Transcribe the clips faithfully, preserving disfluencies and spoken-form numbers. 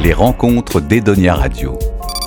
Les rencontres d'Edonia Radio.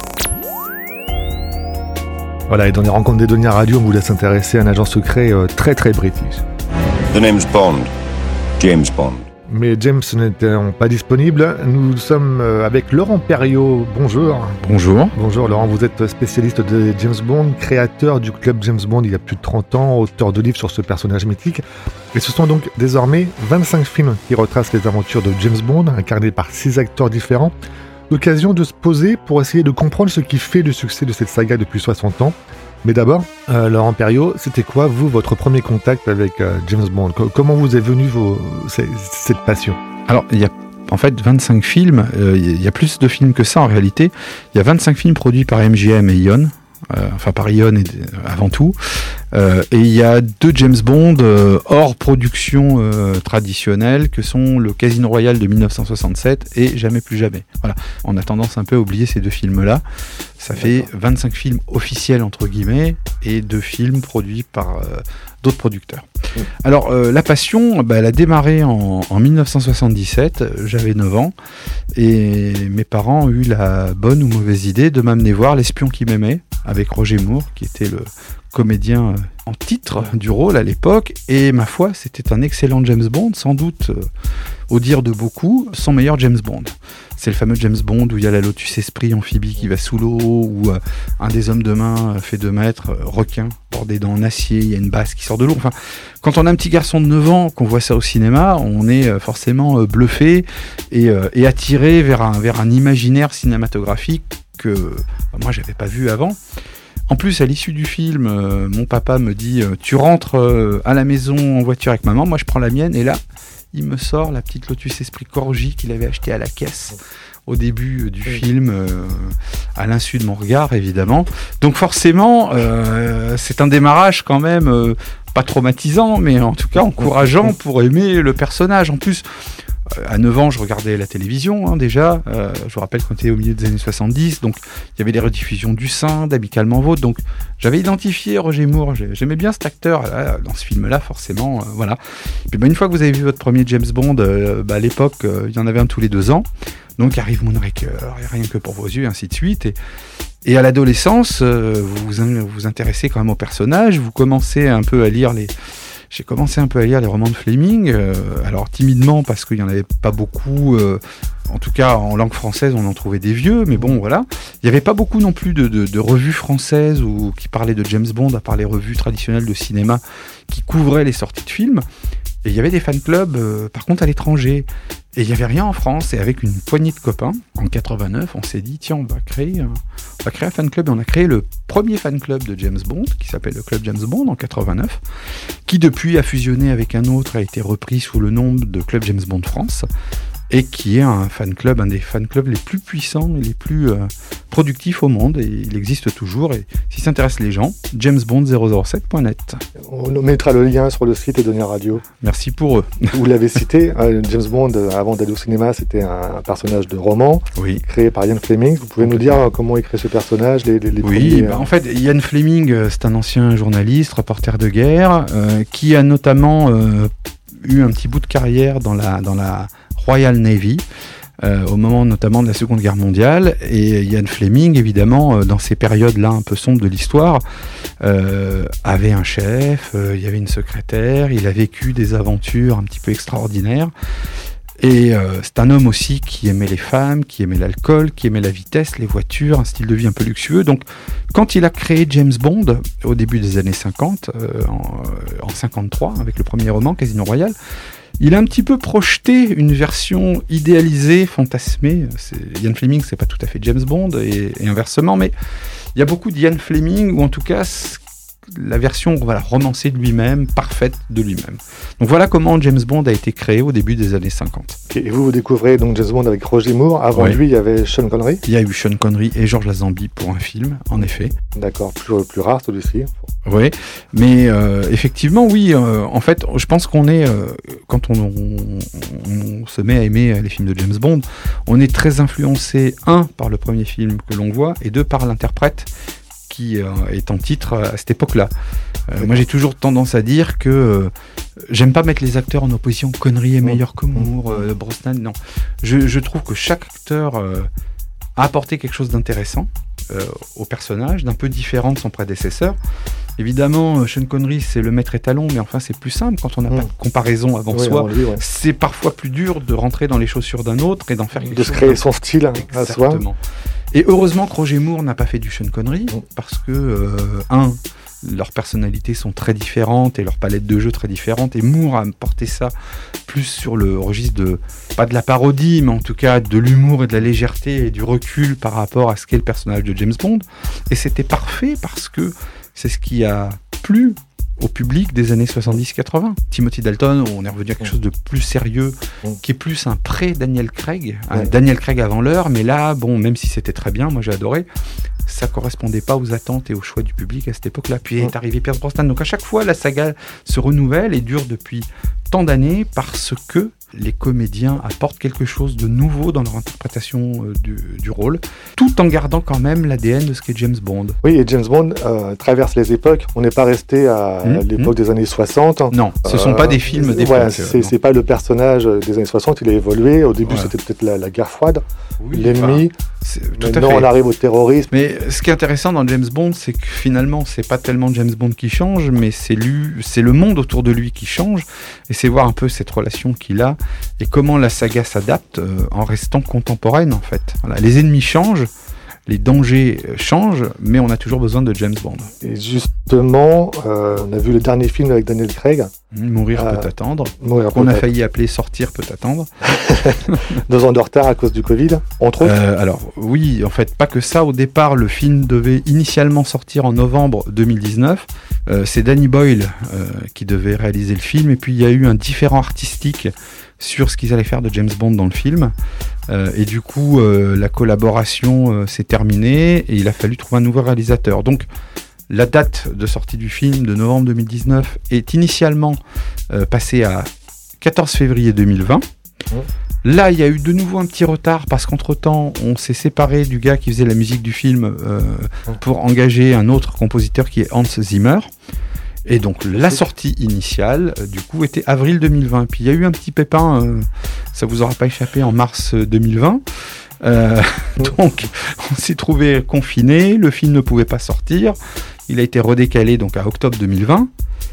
Voilà, et dans les rencontres d'Edonia Radio, on vous laisse intéresser à un agent secret euh, très très british. The name's Bond. James Bond. Mais James n'étant pas disponible, nous sommes avec Laurent Perriot. Bonjour. Bonjour. Bonjour Laurent, vous êtes spécialiste de James Bond, créateur du club James Bond il y a plus de trente ans, auteur de livres sur ce personnage mythique. Et ce sont donc désormais vingt-cinq films qui retracent les aventures de James Bond, incarnés par six acteurs différents. L'occasion de se poser pour essayer de comprendre ce qui fait le succès de cette saga depuis soixante ans. Mais d'abord, euh, Laurent Perriot, c'était quoi, vous, votre premier contact avec euh, James Bond ? Comment vous est venue vos, c- cette passion ? Alors, il y a en fait vingt-cinq films, euh, il y a plus de films que ça en réalité. Il y a vingt-cinq films produits par M G M et Ion, euh, enfin par Ion et, avant tout. Euh, et il y a deux James Bond euh, hors production euh, traditionnelle que sont le Casino Royale de dix-neuf cent soixante-sept et Jamais plus jamais. Voilà, on a tendance un peu à oublier ces deux films-là. Ça fait vingt-cinq films officiels entre guillemets et deux films produits par euh, d'autres producteurs. Mmh. Alors euh, la passion, bah, elle a démarré en, en dix-neuf cent soixante-dix-sept, j'avais neuf ans et mes parents ont eu la bonne ou mauvaise idée de m'amener voir L'espion qui m'aimait avec Roger Moore qui était le comédien en titre du rôle à l'époque, et ma foi c'était un excellent James Bond, sans doute euh, au dire de beaucoup, son meilleur James Bond. C'est le fameux James Bond où il y a la Lotus Esprit amphibie qui va sous l'eau, où euh, un des hommes de main euh, fait deux mètres, euh, requin, bordé en acier, il y a une basse qui sort de l'eau. Enfin, quand on a un petit garçon de neuf ans, qu'on voit ça au cinéma, on est euh, forcément euh, bluffé et, euh, et attiré vers un, vers un imaginaire cinématographique que bah, moi j'avais pas vu avant. En plus, à l'issue du film, euh, mon papa me dit euh, « Tu rentres euh, à la maison en voiture avec maman, moi je prends la mienne » et là, il me sort la petite Lotus Esprit Corgi qu'il avait achetée à la caisse au début euh, du oui. film, euh, à l'insu de mon regard, évidemment. Donc forcément, euh, c'est un démarrage quand même, euh, pas traumatisant, mais en tout cas encourageant pour aimer le personnage. En plus, à neuf ans, je regardais la télévision, hein, déjà. Euh, je vous rappelle qu'on était au milieu des années soixante-dix, donc il y avait les rediffusions du Sein, d'Amicalement Vôtre. Donc j'avais identifié Roger Moore. J'aimais bien cet acteur là, dans ce film-là, forcément. Euh, voilà. Et puis bah, une fois que vous avez vu votre premier James Bond, euh, bah, à l'époque, euh, il y en avait un tous les deux ans. Donc arrive Moonraker, Rien que pour vos yeux, et ainsi de suite. Et, et à l'adolescence, euh, vous vous vous intéressez quand même au personnage. Vous commencez un peu à lire les. J'ai commencé un peu à lire les romans de Fleming, euh, alors timidement parce qu'il n'y en avait pas beaucoup, euh, en tout cas en langue française on en trouvait des vieux, mais bon voilà. Il n'y avait pas beaucoup non plus de, de, de revues françaises ou qui parlaient de James Bond, à part les revues traditionnelles de cinéma qui couvraient les sorties de films. Et il y avait des fan clubs euh, par contre à l'étranger. Et il n'y avait rien en France, et avec une poignée de copains, en quatre-vingt-neuf, on s'est dit, tiens, on va créer un, on va créer un fan club, et on a créé le premier fan club de James Bond, qui s'appelle le Club James Bond, en quatre-vingt-neuf, qui depuis a fusionné avec un autre, a été repris sous le nom de Club James Bond France, et qui est un fan club, un des fan clubs les plus puissants et les plus euh, productifs au monde, et il existe toujours, et si ça intéresse les gens, james bond zéro zéro sept point net. On mettra le lien sur le site Edonia Radio. Merci pour eux. Vous l'avez cité, euh, James Bond, avant d'aller au cinéma, c'était un personnage de roman, oui. créé par Ian Fleming. Vous pouvez nous dire euh, comment il crée ce personnage, les, les, les Oui, premiers, bah, euh... en fait, Ian Fleming, euh, c'est un ancien journaliste, reporter de guerre, euh, qui a notamment euh, eu un petit bout de carrière dans la, dans la Royal Navy, euh, au moment notamment de la Seconde Guerre mondiale, et Ian Fleming, évidemment, euh, dans ces périodes-là un peu sombres de l'histoire, euh, avait un chef, euh, il y avait une secrétaire, il a vécu des aventures un petit peu extraordinaires, et euh, c'est un homme aussi qui aimait les femmes, qui aimait l'alcool, qui aimait la vitesse, les voitures, un style de vie un peu luxueux. Donc quand il a créé James Bond, au début des années cinquante, euh, en, en cinquante-trois, avec le premier roman, Casino Royale, il a un petit peu projeté une version idéalisée, fantasmée. C'est, Ian Fleming, c'est pas tout à fait James Bond, et, et inversement, mais il y a beaucoup d'Ian Fleming, ou en tout cas la version voilà, romancée de lui-même, parfaite de lui-même. Donc voilà comment James Bond a été créé au début des années cinquante. Et vous, vous découvrez donc James Bond avec Roger Moore. Avant oui. lui, il y avait Sean Connery. Il y a eu Sean Connery et Georges Lazenby pour un film, en effet. D'accord, plus, plus rare celui-ci. Oui, mais euh, effectivement, oui. Euh, en fait, je pense qu'on est, euh, quand on, on, on se met à aimer les films de James Bond, on est très influencé, un, par le premier film que l'on voit, et deux, par l'interprète, qui euh, est en titre à cette époque-là. Euh, moi, j'ai toujours tendance à dire que euh, j'aime pas mettre les acteurs en opposition. Connery est meilleur que Moore, euh, Brosnan, non. Je, je trouve que chaque acteur euh, a apporté quelque chose d'intéressant euh, au personnage, d'un peu différent de son prédécesseur. Évidemment, Sean Connery, c'est le maître étalon, mais enfin, c'est plus simple quand on n'a mmh. pas de comparaison avant oui, soi. Lui, ouais. C'est parfois plus dur de rentrer dans les chaussures d'un autre et d'en faire quelque de chose. De se créer son style à soi. Exactement. Et heureusement que Roger Moore n'a pas fait du Sean Connery, mmh. parce que, euh, un, leurs personnalités sont très différentes et leur palette de jeux très différente. Et Moore a porté ça plus sur le registre de, pas de la parodie, mais en tout cas de l'humour et de la légèreté et du recul par rapport à ce qu'est le personnage de James Bond. Et c'était parfait parce que c'est ce qui a plu au public des années soixante-dix quatre-vingts. Timothy Dalton, on est revenu à quelque chose de plus sérieux, qui est plus un pré-Daniel Craig, un Daniel Craig avant l'heure, mais là, bon, même si c'était très bien, moi j'ai adoré, ça correspondait pas aux attentes et aux choix du public à cette époque-là. Puis est arrivé Pierce Brosnan. Donc à chaque fois, la saga se renouvelle et dure depuis tant d'années parce que les comédiens apportent quelque chose de nouveau dans leur interprétation euh, du, du rôle, tout en gardant quand même l'A D N de ce qu'est James Bond. Oui, et James Bond euh, traverse les époques. On n'est pas resté à mmh, l'époque mmh. des années soixante. Non, ce ne sont euh, pas des films d'époque. Voilà, c'est, c'est pas le personnage des années soixante, il a évolué. Au début, voilà. C'était peut-être la, la guerre froide, oui, l'ennemi. Enfin, Maintenant, on arrive au terrorisme. Mais ce qui est intéressant dans James Bond, c'est que finalement, c'est pas tellement James Bond qui change, mais c'est lui, c'est le monde autour de lui qui change. Et c'est voir un peu cette relation qu'il a et comment la saga s'adapte euh, en restant contemporaine, en fait. Voilà. Les ennemis changent, les dangers changent, mais on a toujours besoin de James Bond. Et justement, euh, on a vu le dernier film avec Daniel Craig. Mourir euh, peut attendre. Mourir qu'on peut a failli appeler Sortir peut attendre. Deux ans de retard à cause du Covid, entre autres. Euh, alors oui, en fait, pas que ça. Au départ, le film devait initialement sortir en novembre deux mille dix-neuf. Euh, c'est Danny Boyle euh, qui devait réaliser le film. Et puis, il y a eu un différend artistique sur ce qu'ils allaient faire de James Bond dans le film. Euh, et du coup, euh, la collaboration euh, s'est terminée et il a fallu trouver un nouveau réalisateur. Donc, la date de sortie du film de novembre deux mille dix-neuf est initialement euh, passée à quatorze février deux mille vingt. Mmh. Là, il y a eu de nouveau un petit retard parce qu'entre-temps, on s'est séparé du gars qui faisait la musique du film euh, mmh. pour engager un autre compositeur qui est Hans Zimmer. Et donc, la sortie initiale, euh, du coup, était avril deux mille vingt. Puis, il y a eu un petit pépin, euh, ça vous aura pas échappé, en mars deux mille vingt. Euh, donc, on s'est trouvé confiné, le film ne pouvait pas sortir. Il a été redécalé donc à octobre deux mille vingt.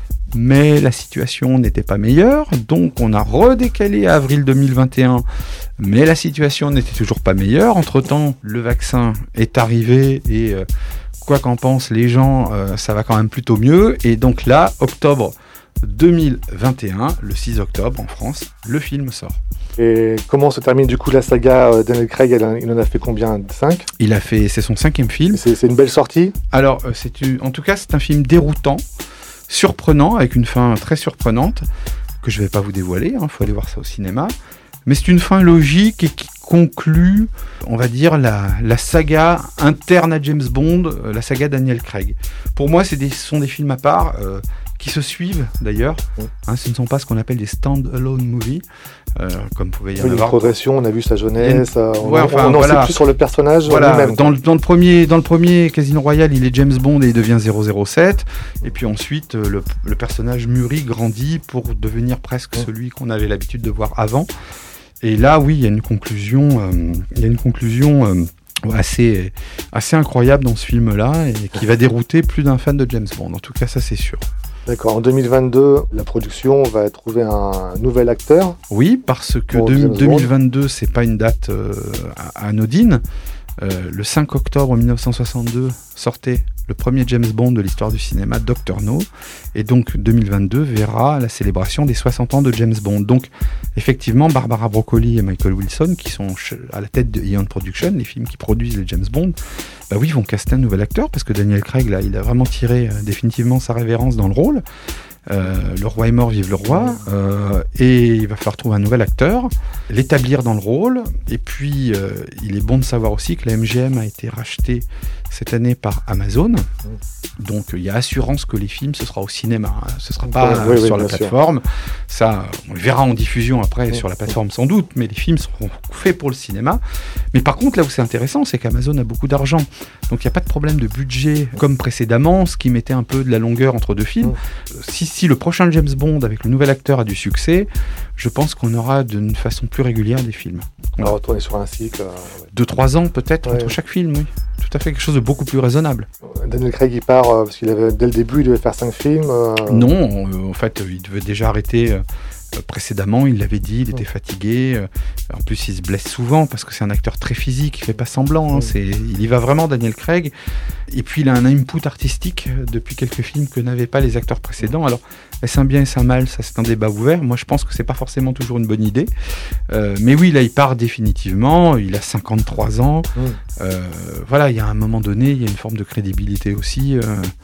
Mais la situation n'était pas meilleure, donc on a redécalé à avril deux mille vingt et un. Mais la situation n'était toujours pas meilleure. Entre-temps, le vaccin est arrivé et... Euh, quoi qu'en pensent les gens, euh, ça va quand même plutôt mieux. Et donc là, octobre deux mille vingt et un, le six octobre en France, le film sort. Et comment se termine du coup la saga euh, Daniel Craig? Il en a fait combien? cinq? Il a fait, c'est son cinquième film. C'est, c'est une belle sortie? Alors, euh, c'est une, en tout cas, c'est un film déroutant, surprenant, avec une fin très surprenante, que je ne vais pas vous dévoiler, il hein, faut aller voir ça au cinéma. Mais c'est une fin logique et qui conclut, on va dire, la, la saga interne à James Bond, euh, la saga Daniel Craig. Pour moi, c'est des, ce sont des films à part, euh, qui se suivent d'ailleurs. Oui. Hein, ce ne sont pas ce qu'on appelle des stand-alone movies, euh, comme pouvait y en oui, avoir. Une progression, on a vu sa jeunesse, une... on, ouais, enfin, on en voilà. sait plus sur le personnage voilà. lui-même. Dans le, dans, le premier, dans le premier Casino Royale, il est James Bond et il devient zéro zéro sept. Et puis ensuite, le, le personnage mûrit, grandit pour devenir presque oui. celui qu'on avait l'habitude de voir avant. Et là, oui, il y a une conclusion, euh, il y a une conclusion euh, assez, assez incroyable dans ce film-là et qui va dérouter plus d'un fan de James Bond. En tout cas, ça, c'est sûr. D'accord. En deux mille vingt-deux, la production va trouver un nouvel acteur. Oui, parce que de, deux mille vingt-deux, c'est pas une date euh, anodine. Euh, le cinq octobre mille neuf cent soixante-deux sortait le premier James Bond de l'histoire du cinéma, Doctor No, et donc deux mille vingt-deux verra la célébration des soixante ans de James Bond. Donc effectivement, Barbara Broccoli et Michael Wilson, qui sont à la tête de Eon Production, les films qui produisent les James Bond, bah oui, vont caster un nouvel acteur, parce que Daniel Craig, là, il a vraiment tiré euh, définitivement sa révérence dans le rôle. Euh, le roi est mort, vive le roi, euh, et il va falloir trouver un nouvel acteur, l'établir dans le rôle, et puis euh, il est bon de savoir aussi que la M G M a été rachetée cette année par Amazon, donc il y a assurance que les films ce sera au cinéma, hein. Ce sera pas oui, sur oui, la plateforme, sûr. Ça on le verra en diffusion après oui. sur la plateforme sans doute, mais les films seront fait pour le cinéma. Mais par contre, là où c'est intéressant, c'est qu'Amazon a beaucoup d'argent. Donc il n'y a pas de problème de budget comme précédemment, ce qui mettait un peu de la longueur entre deux films. Mmh. Si, si le prochain James Bond avec le nouvel acteur a du succès, je pense qu'on aura d'une façon plus régulière des films. On va retourner sur un cycle. Euh, ouais. Deux, trois ans peut-être ouais. entre chaque film, oui. Tout à fait, quelque chose de beaucoup plus raisonnable. Daniel Craig, il part euh, parce qu'il avait, dès le début, il devait faire cinq films. Euh... Non, euh, en fait, il devait déjà arrêter euh, précédemment, il l'avait dit, il était fatigué. Euh, en plus, il se blesse souvent parce que c'est un acteur très physique, il fait pas semblant. Hein, c'est, il y va vraiment, Daniel Craig. Et puis, il a un input artistique depuis quelques films que n'avaient pas les acteurs précédents. Alors, est-ce un bien, est-ce un mal ? Ça, c'est un débat ouvert. Moi, je pense que c'est pas forcément toujours une bonne idée. Euh, mais oui, là, il part définitivement. Il a cinquante-trois ans. Mmh. Euh, voilà, il y a un moment donné, il y a une forme de crédibilité aussi. Euh,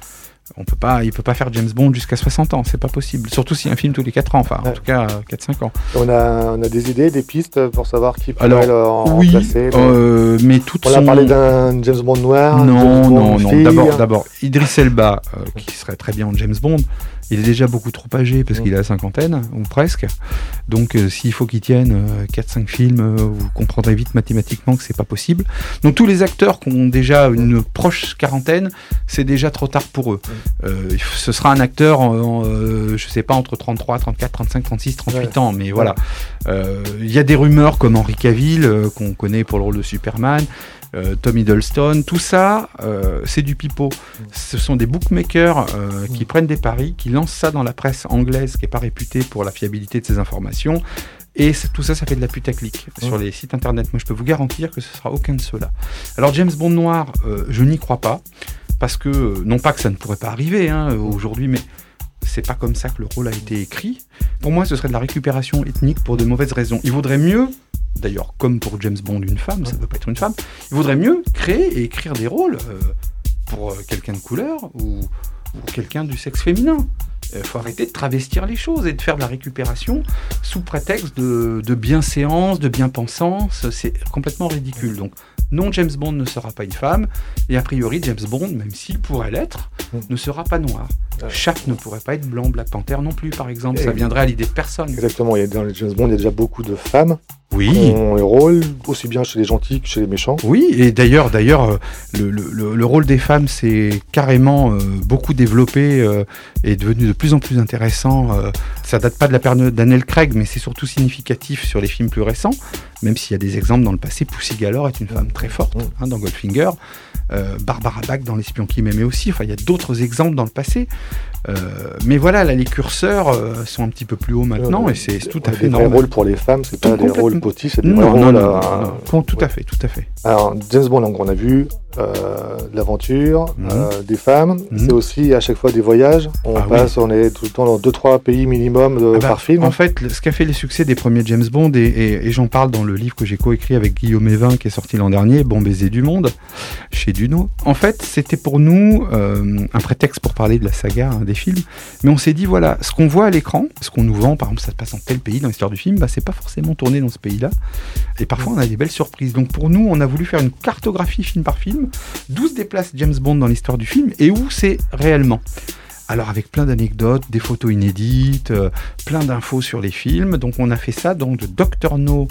on peut pas, il peut pas faire James Bond jusqu'à soixante ans, c'est pas possible. Surtout s'il y a un film tous les quatre ans, enfin, ouais. en tout cas, quatre cinq ans. On a, on a des idées, des pistes pour savoir qui pourrait Alors, le oui, remplacer. Euh, mais toutes on sont... a parlé d'un James Bond noir. Non, James Bond non, non. fille. D'abord, d'abord, Idris Elba, euh, qui serait très bien en James Bond. Il est déjà beaucoup trop âgé parce mmh. qu'il a la cinquantaine, ou presque. Donc, euh, s'il faut qu'il tienne euh, quatre cinq films, euh, vous comprendrez vite mathématiquement que c'est pas possible. Donc, tous les acteurs qui ont déjà une proche quarantaine, c'est déjà trop tard pour eux. Mmh. Euh, ce sera un acteur, en, euh, je sais pas, entre trente-trois, trente-quatre, trente-cinq, trente-six, trente-huit ouais. ans, mais voilà. Il euh, y a des rumeurs comme Henry Cavill, euh, qu'on connaît pour le rôle de Superman. Euh, Tom Hiddleston, tout ça, euh, c'est du pipeau. Ce sont des bookmakers euh, qui prennent des paris, qui lancent ça dans la presse anglaise, qui n'est pas réputée pour la fiabilité de ces informations. Et tout ça, ça fait de la putaclic mmh. sur les sites internet. Moi, je peux vous garantir que ce ne sera aucun de ceux-là. Alors, James Bond noir, euh, je n'y crois pas. Parce que, non pas que ça ne pourrait pas arriver hein, aujourd'hui, mais c'est pas comme ça que le rôle a été écrit. Pour moi, ce serait de la récupération ethnique pour de mauvaises raisons. Il vaudrait mieux... D'ailleurs, comme pour James Bond, une femme, ça ne peut pas être une femme. Il vaudrait mieux créer et écrire des rôles euh, pour euh, quelqu'un de couleur ou, ou quelqu'un du sexe féminin. Il euh, faut arrêter de travestir les choses et de faire de la récupération sous prétexte de, de bienséance, de bien-pensance. C'est complètement ridicule. Donc, non, James Bond ne sera pas une femme. Et a priori, James Bond, même s'il pourrait l'être, ne sera pas noir. Sharp ne pourrait pas être blanc, Black Panther non plus, par exemple. Et ça viendrait à l'idée de personne. Exactement. Il y a, dans les James Bond, il y a déjà beaucoup de femmes. Oui. Qui ont les rôles, aussi bien chez les gentils que chez les méchants. Oui, et d'ailleurs, d'ailleurs le, le, le rôle des femmes s'est carrément euh, beaucoup développé euh, et est devenu de plus en plus intéressant. Euh, ça date pas de la période Daniel Craig, mais c'est surtout significatif sur les films plus récents, même s'il y a des exemples dans le passé. Pussy Galore est une femme très forte hein, dans Goldfinger. Euh, Barbara Bach dans L'espion qui m'aimait aussi. Enfin, il y a d'autres exemples dans le passé. Euh, mais voilà, là, les curseurs euh, sont un petit peu plus hauts maintenant euh, et c'est, c'est tout à fait normal. Les rôles pour les femmes, c'est pas des rôles potifs, c'est des non, rôles... Non, non, euh, non, non. Tout à fait, tout à fait. Alors, James Bond, donc, on a vu euh, de l'aventure, mmh. euh, des femmes, mmh. c'est aussi à chaque fois des voyages. On ah, passe, oui. on est tout le temps dans deux trois pays minimum de, ah bah, par film. En fait, ce qui a fait les succès des premiers James Bond, et, et, et j'en parle dans le livre que j'ai coécrit avec Guillaume Evin, qui est sorti l'an dernier, Bon baiser du monde, chez Duno. En fait, c'était pour nous euh, un prétexte pour parler de la saga hein, des films, mais on s'est dit, voilà, ce qu'on voit à l'écran, ce qu'on nous vend, par exemple, ça se passe dans tel pays, dans l'histoire du film, bah, c'est pas forcément tourné dans ce pays-là. Et parfois, on a des belles surprises. Donc, pour nous, on a voulu faire une cartographie film par film, d'où se déplace James Bond dans l'histoire du film et où c'est réellement. Alors, avec plein d'anecdotes, des photos inédites, euh, plein d'infos sur les films. Donc, on a fait ça, donc, de Docteur No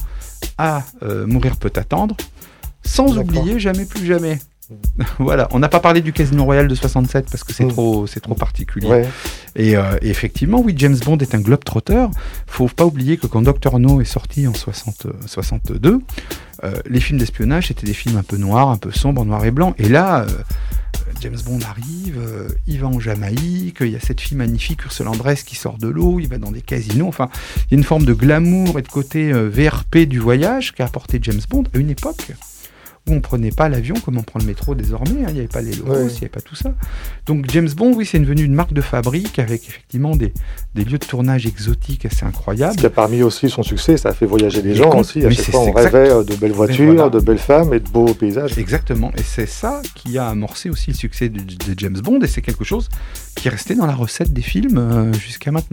à euh, Mourir peut attendre, sans D'accord. oublier Jamais plus jamais. Voilà, on n'a pas parlé du Casino Royale de soixante-sept parce que c'est mmh. trop, c'est trop particulier. Ouais. Et, euh, et effectivement, oui, James Bond est un globe-trotter. Faut pas oublier que quand Docteur No est sorti en soixante, soixante-deux, euh, les films d'espionnage c'était des films un peu noirs, un peu sombres, en noir et blanc. Et là, euh, James Bond arrive, euh, il va en Jamaïque, il y a cette fille magnifique, Ursula Andress, qui sort de l'eau, il va dans des casinos. Enfin, il y a une forme de glamour et de côté euh, V R P du voyage qu'a apporté James Bond à une époque où on ne prenait pas l'avion comme on prend le métro désormais, hein, il n'y avait pas les logos, ouais. il n'y avait pas tout ça. Donc James Bond, oui, c'est devenu une marque de fabrique avec effectivement des, des lieux de tournage exotiques assez incroyables. Ce qui a permis aussi son succès, ça a fait voyager les gens compte, aussi. À chaque fois, on exact. rêvait de belles voitures, voilà. de belles femmes et de beaux paysages. Exactement, et c'est ça qui a amorcé aussi le succès de, de James Bond, et c'est quelque chose qui est resté dans la recette des films euh, jusqu'à maintenant.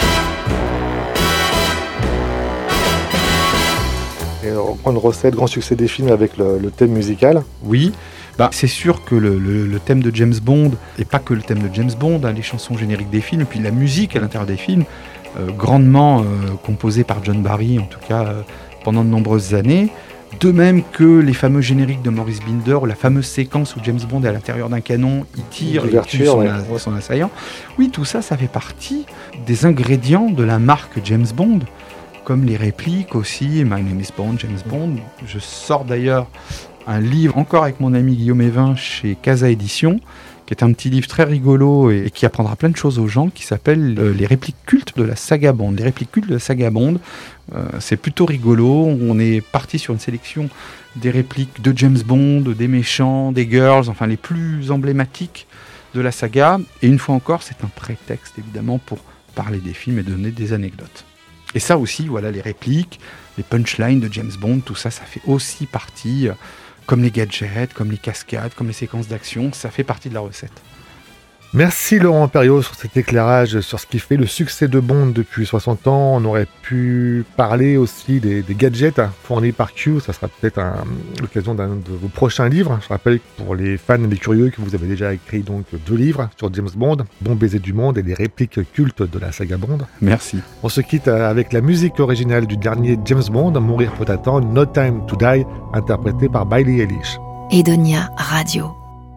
Et on reprend une recette, grand succès des films avec le, le thème musical. Oui, bah, c'est sûr que le, le, le thème de James Bond, et pas que le thème de James Bond, hein, les chansons génériques des films, et puis la musique à l'intérieur des films, euh, grandement euh, composée par John Barry, en tout cas euh, pendant de nombreuses années. De même que les fameux génériques de Maurice Binder, ou la fameuse séquence où James Bond est à l'intérieur d'un canon, il tire et tue son, ouais. a, son assaillant. Oui, tout ça, ça fait partie des ingrédients de la marque James Bond, comme les répliques aussi, My Name is Bond, James Bond. Je sors d'ailleurs un livre, encore avec mon ami Guillaume Evin, chez Casa Édition, qui est un petit livre très rigolo et qui apprendra plein de choses aux gens, qui s'appelle euh, Les répliques cultes de la saga Bond. Les répliques cultes de la saga Bond, euh, c'est plutôt rigolo. On est parti sur une sélection des répliques de James Bond, des méchants, des girls, enfin les plus emblématiques de la saga. Et une fois encore, c'est un prétexte évidemment pour parler des films et donner des anecdotes. Et ça aussi, voilà, les répliques, les punchlines de James Bond, tout ça, ça fait aussi partie... Euh, comme les gadgets, comme les cascades, comme les séquences d'action, ça fait partie de la recette. Merci Laurent Perriot sur cet éclairage sur ce qui fait le succès de Bond depuis soixante ans. On aurait pu parler aussi des, des gadgets fournis par Q. Ça sera peut-être un, l'occasion d'un de vos prochains livres. Je rappelle que pour les fans et les curieux que vous avez déjà écrit donc deux livres sur James Bond, Bon baiser du monde et des répliques cultes de la saga Bond. Merci. On se quitte avec la musique originale du dernier James Bond, Mourir peut attendre, No Time to Die, interprétée par Billie Eilish. Edonia Radio.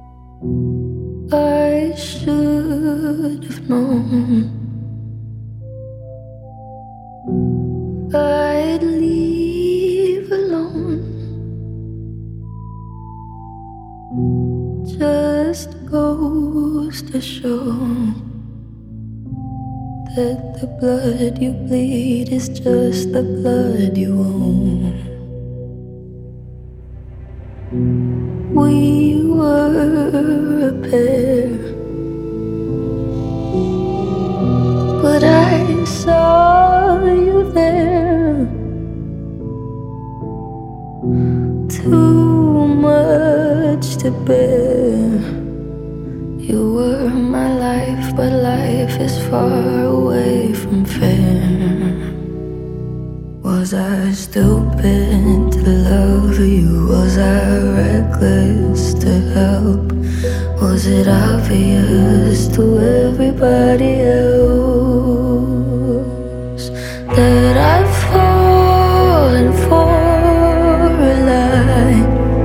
I should have known I'd leave alone. Just goes to show that the blood you bleed is just the blood you own. We were a pair, but I saw you there. Too much to bear. You were my life, but life is far away from fair. Was I stupid to love you? Was I reckless to help? Was it obvious to everybody else that I've fallen for a lie?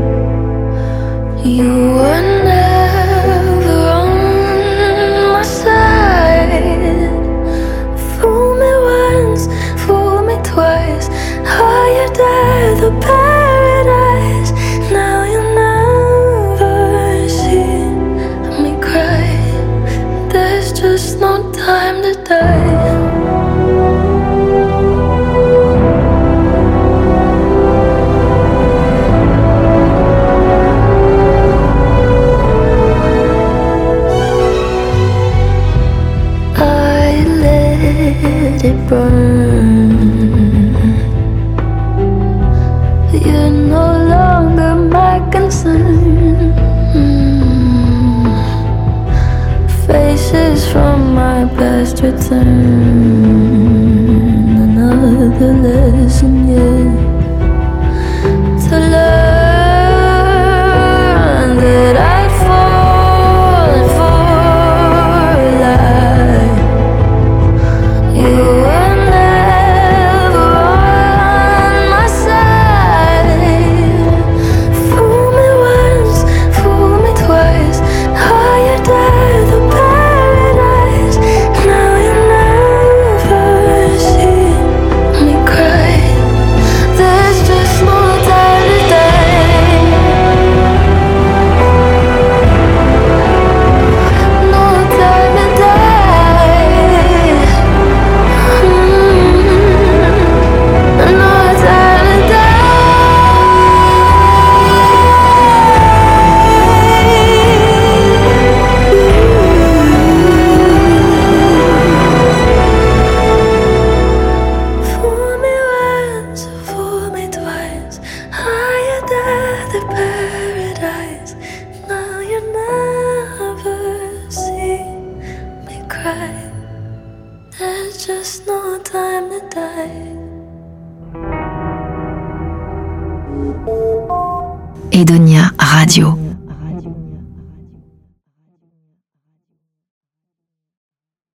You were never on my side. Fool me once, fool me twice. Higher than the paradise. Now you'll never see me cry. There's just no time to die. I let it burn. You're no longer my concern. mm. Faces from my past return. Another lesson yet to learn that I'd fallen for a lie. You were never on my side. Fool me once, fool me twice. Higher than the paradise. Now you never see me cry. There's just no time to die. No time to die. Mm. No time to die. Fool me once, fool me twice. Higher than the paradise. Now you never see me cry. There's just no time to die. Edonia Radio.